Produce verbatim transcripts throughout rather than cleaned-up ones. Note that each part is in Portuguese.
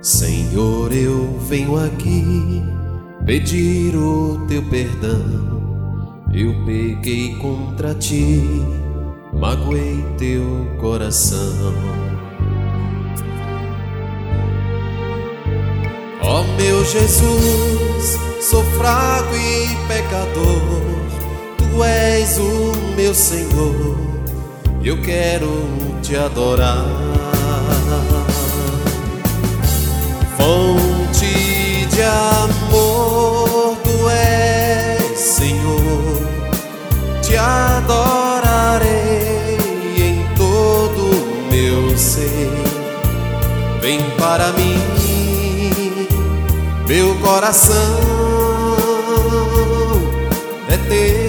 Senhor, eu venho aqui pedir o teu perdão. Eu pequei contra ti, magoei teu coração. Ó meu Jesus, sou fraco e pecador, tu és o meu Senhor, eu quero te adorar. Fonte de amor, tu és, Senhor, te adorarei em todo o meu ser. Vem para mim, meu coração é teu.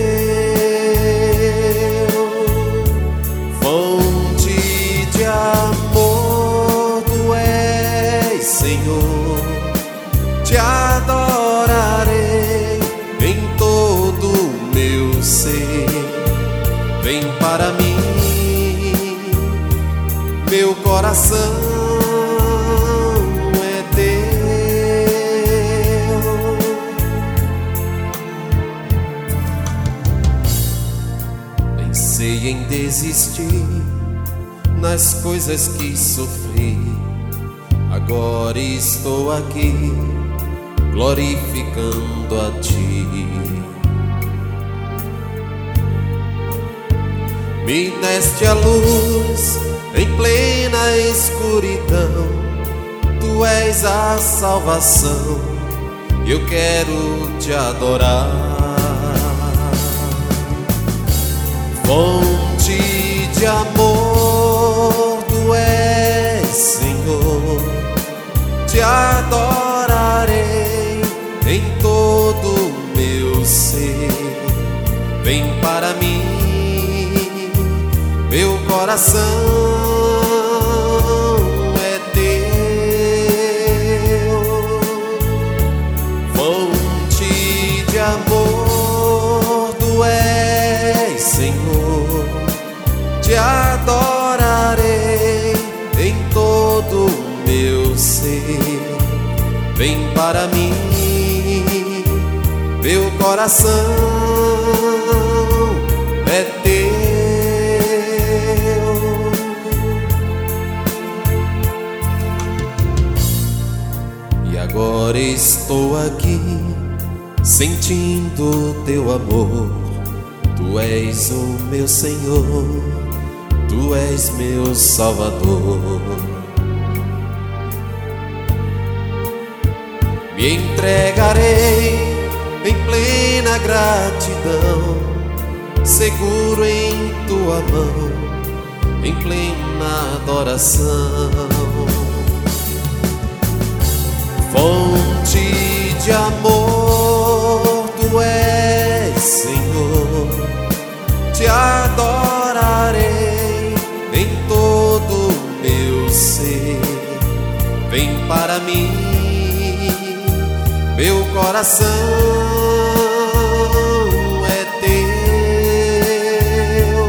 Fonte de amor, tu és, Senhor, te adorarei em todo o meu ser. Vem para mim, meu coração é teu. Pensei em desistir nas coisas que sofri, agora estou aqui glorificando a ti. Me deste a luz em plena escuridão, tu és a salvação, eu quero te adorar. Fonte de amor, tu és, Senhor, te adorarei em todo o meu ser. Vem para mim, meu coração é teu. Fonte de amor, tu és, Senhor, te adorarei em todo o meu ser. Vem para mim, meu coração é teu. E agora estou aqui sentindo teu amor, tu és o meu Senhor, tu és meu Salvador. Me entregarei em plena gratidão, seguro em tua mão, em plena adoração. Fonte de amor, tu és, Senhor, te adorarei em todo o meu ser. Vem para mim, meu coração é teu.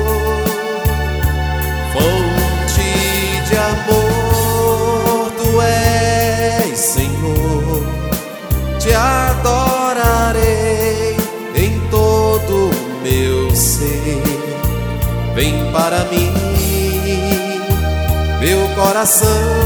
Fonte de amor, tu és, Senhor, te adorarei em todo o meu ser. Vem para mim, meu coração